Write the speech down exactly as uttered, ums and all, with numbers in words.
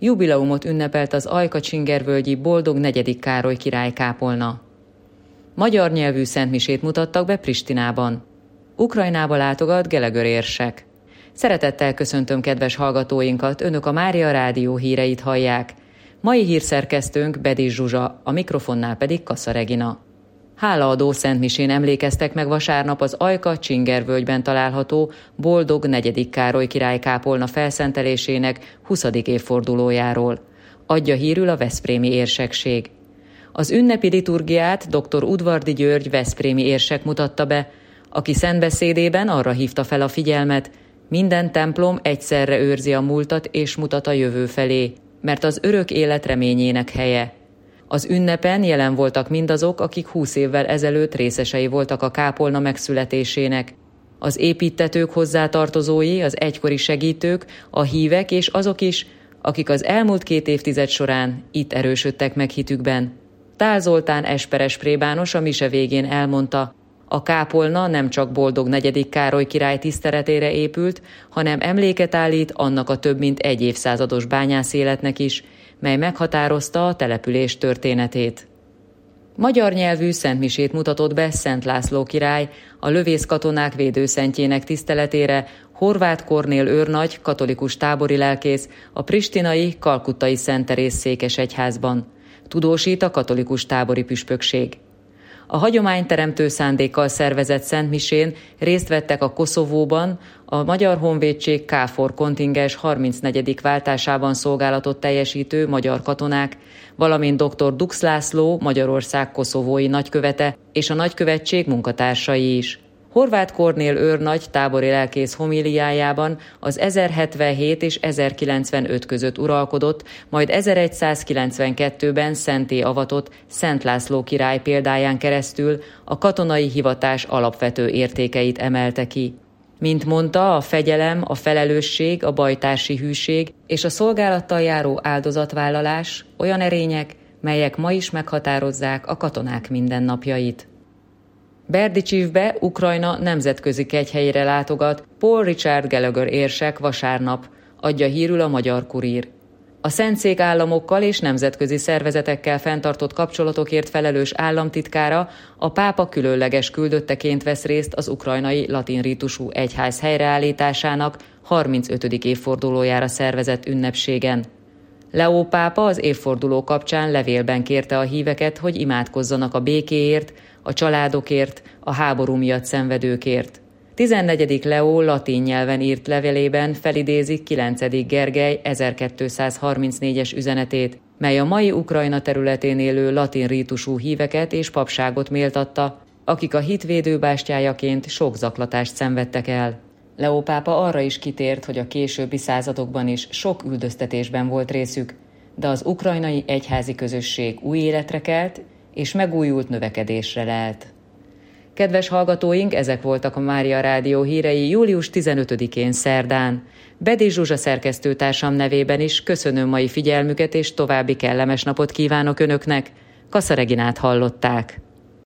Jubileumot ünnepelt az ajka-csingervölgyi Boldog negyedik Károly király kápolna. Magyar nyelvű szentmisét mutattak be Pristinában. Ukrajnába látogat Gallagher érsek. Szeretettel köszöntöm kedves hallgatóinkat, önök a Mária Rádió híreit hallják. Mai hírszerkesztőnk Bedis Zsuzsa, a mikrofonnál pedig Kassa Regina. Hálaadó szentmisén emlékeztek meg vasárnap az Ajka-csingervölgyben található Boldog negyedik Károly király kápolna felszentelésének huszadik évfordulójáról. Adja hírül a veszprémi érsekség. Az ünnepi liturgiát dr. Udvardi György veszprémi érsek mutatta be, aki szentbeszédében arra hívta fel a figyelmet, minden templom egyszerre őrzi a múltat és mutat a jövő felé, mert az örök élet reményének helye. Az ünnepen jelen voltak mindazok, akik húsz évvel ezelőtt részesei voltak a kápolna megszületésének. Az építtetők hozzátartozói, az egykori segítők, a hívek és azok is, akik az elmúlt két évtized során itt erősödtek meg hitükben. Tál Zoltán esperes plébános a mise végén elmondta, a kápolna nem csak Boldog negyedik Károly király tiszteletére épült, hanem emléket állít annak a több mint egy évszázados bányászéletnek is, mely meghatározta a település történetét. Magyar nyelvű szentmisét mutatott be Szent László király a lövészkatonák védőszentjének tiszteletére Horváth Kornél őrnagy, katolikus tábori lelkész a pristinai Kalkuttai Szent Teréz székesegyházban. Tudósít a katolikus tábori püspökség. A hagyományteremtő szándékkal szervezett szentmisén részt vettek a Koszovóban a Magyar Honvédség káfor kontingens harmincnegyedik váltásában szolgálatot teljesítő magyar katonák, valamint dr. Dux László, Magyarország koszovói nagykövete és a nagykövetség munkatársai is. Horváth Kornél őrnagy tábori lelkész homíliájában az ezerhetvenhét és ezerkilencvenöt között uralkodott, majd ezeregyszázkilencvenkettőben szentté avatott Szent László király példáján keresztül a katonai hivatás alapvető értékeit emelte ki. Mint mondta, a fegyelem, a felelősség, a bajtársi hűség és a szolgálattal járó áldozatvállalás olyan erények, melyek ma is meghatározzák a katonák mindennapjait. Berdicsivbe, Ukrajna nemzetközi kegyhelyére látogat Paul Richard Gallagher érsek vasárnap, adja hírül a Magyar Kurír. A Szentszék államokkal és nemzetközi szervezetekkel fenntartott kapcsolatokért felelős államtitkára a pápa különleges küldötteként vesz részt az ukrajnai latin rítusú egyház helyreállításának harmincötödik évfordulójára szervezett ünnepségen. Leó pápa az évforduló kapcsán levélben kérte a híveket, hogy imádkozzanak a békéért, a családokért, a háború miatt szenvedőkért. tizennegyedik Leó latin nyelven írt levelében felidézik kilencedik Gergely ezerkétszázharmincnégyes üzenetét, mely a mai Ukrajna területén élő latin rítusú híveket és papságot méltatta, akik a hit védőbástyájaként sok zaklatást szenvedtek el. Leó pápa arra is kitért, hogy a későbbi századokban is sok üldöztetésben volt részük, de az ukrajnai egyházi közösség új életre kelt, és megújult növekedésre lelt. Kedves hallgatóink, ezek voltak a Mária Rádió hírei július tizenötödikén szerdán. Bedis Zsuzsa szerkesztőtársam nevében is köszönöm mai figyelmüket, és további kellemes napot kívánok Önöknek. Kassa Reginát hallották.